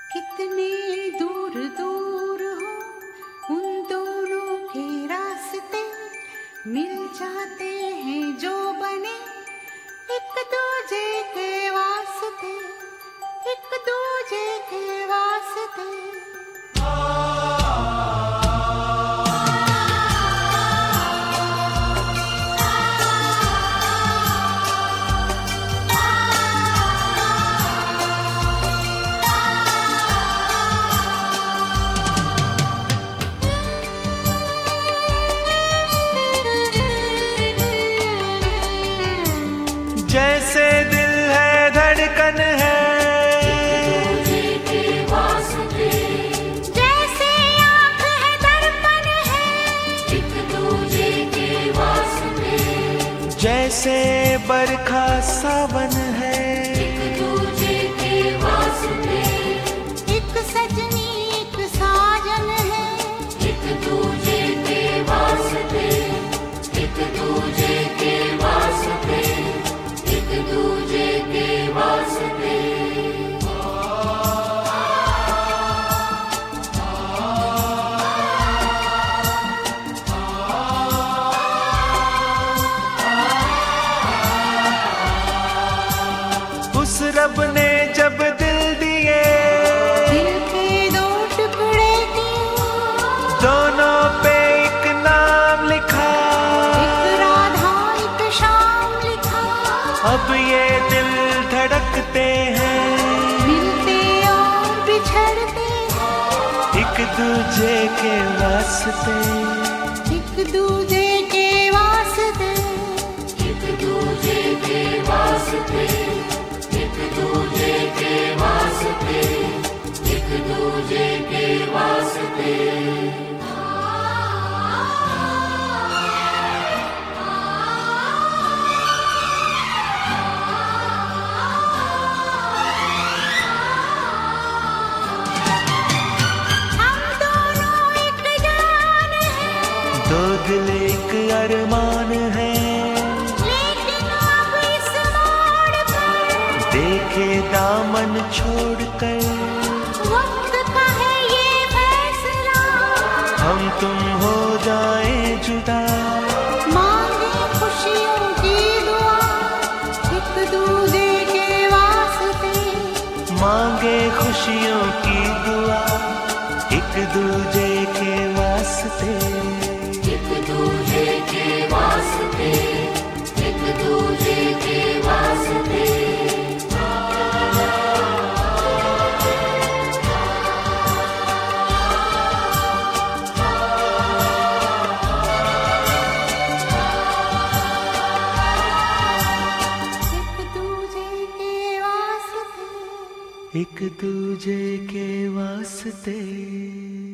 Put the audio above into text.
कितने दूर दूर हो उन दोनों के रास्ते, मिल जाते हैं जो बने एक दूजे के वास्ते, एक दूजे के वास्ते। जैसे दिल है धड़कन है, जैसे आँख है दर्पण है, एक दूजे के वास्ते। जैसे बरखा सावन है, एक दूजे के वास्ते। एक सजनी एक साजन है, एक दूजे के वास्ते, एक दूजे के वास्ते, एक दूजे के वास्ते। उस रब ने जब दिल दिए, दिल के दो टुकड़े किए, दोनों पे एक नाम लिखा, एक राधा एक श्याम लिखा। अब ये दिल धड़कते हैं, मिलते और बिछड़ते हैं, एक दूजे के वास्ते, एक दूजे के वास्ते, एक दूजे के वास्ते, एक दूजे के वास्ते, एक दूजे के वास्ते। हम दोनों एक जान हैं, दो दिल एक अरमान है, लेकिन अब इस मोड़ पर देखे दामन छोड़कर, वक्त का है ये फैसला। हम तुम हो जाए जुदा, मांगे खुशियों की दुआ, एक दूजे के वास्ते, मांगे खुशियों की दुआ, एक दूजे के वास्ते, एक दूजे के वास्ते, एक दूजे के वास्ते। एक दूजे के वास्ते, एक दूजे के वास्ते।